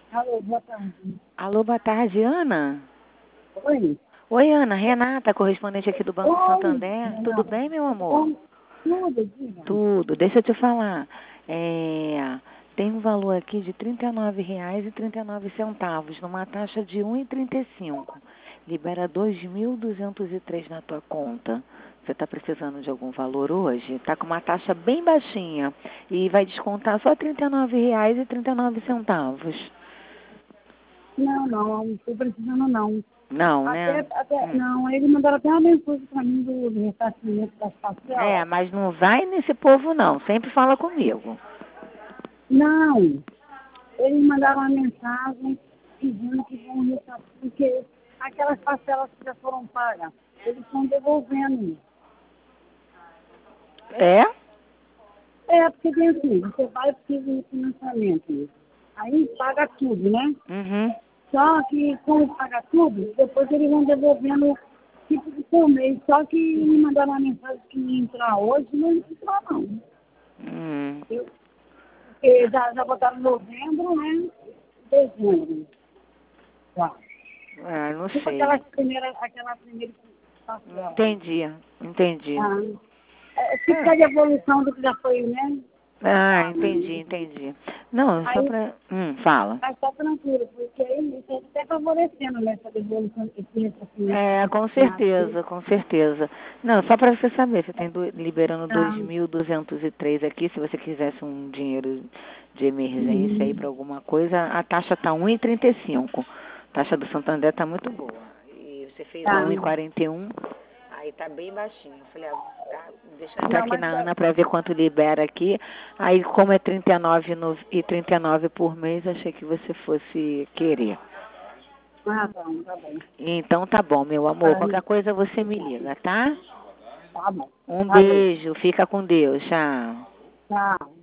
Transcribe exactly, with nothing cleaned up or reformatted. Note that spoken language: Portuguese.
Alô, boa tarde. Alô, boa tarde, Ana? Oi. Oi, Ana. Renata, correspondente aqui do Banco Oi, Santander. Tudo Renata. bem, meu Tudo amor? bom? Tudo, diga. Tudo. Deixa eu te falar. É, tem um valor aqui de trinta e nove reais e trinta e nove centavos, numa taxa de um e trinta e cinco. Libera dois mil duzentos e três na tua conta. Você está precisando de algum valor hoje? Está com uma taxa bem baixinha e vai descontar só trinta e nove reais e trinta e nove centavos. Não, não, não estou precisando não. Não, Até, né? até, Hum. não, eles mandaram até uma mensagem para mim do, do ressarcimento das É, parcelas. mas não vai nesse povo não. Sempre fala comigo. Não, eles mandaram uma mensagem dizendo que vão ressarcir, porque aquelas parcelas que já foram pagas, eles estão devolvendo. É? É, porque tem assim, você vai pedir financiamento, aí paga tudo, né? Uhum. Só que, como paga tudo, depois eles vão devolvendo tipo de por mês. Só que me mandaram uma mensagem que ia entrar hoje, não entrou não. Hum. Eu, porque já, já botaram novembro, né? Dezembro. Tá. Ah, não Tipo sei. aquela primeira, aquela primeira parcela. Entendi, entendi. Ah, é, tipo É. a devolução do que já foi, né? Ah, Pago. entendi, entendi. Não, só Aí pra... Hum, fala. mas tá tranquilo, porque aí isso está até favorecendo nessa devolução, esse ressarcimento que É, está com assinado. certeza, com certeza. Não, só para você saber, você tem do, liberando Tá. dois mil duzentos e três aqui, se você quisesse um dinheiro de emergência aí Uhum. para alguma coisa, a taxa tá um e trinta e cinco. A taxa do Santander tá muito boa. E você fez a Tá. um e quarenta e um, aí tá bem baixinho. Eu falei, ah, tá, deixa eu entrar Não, aqui mas na tá. Ana para ver quanto libera aqui. Aí como é trinta e nove no- e trinta e nove por mês, achei que você fosse querer. Ah, tá, tá bom. Então tá bom, meu amor. Ah, Qualquer coisa você me obrigada. liga, tá? Tá bom. Um Valeu. beijo. Fica com Deus. Tchau. Tchau.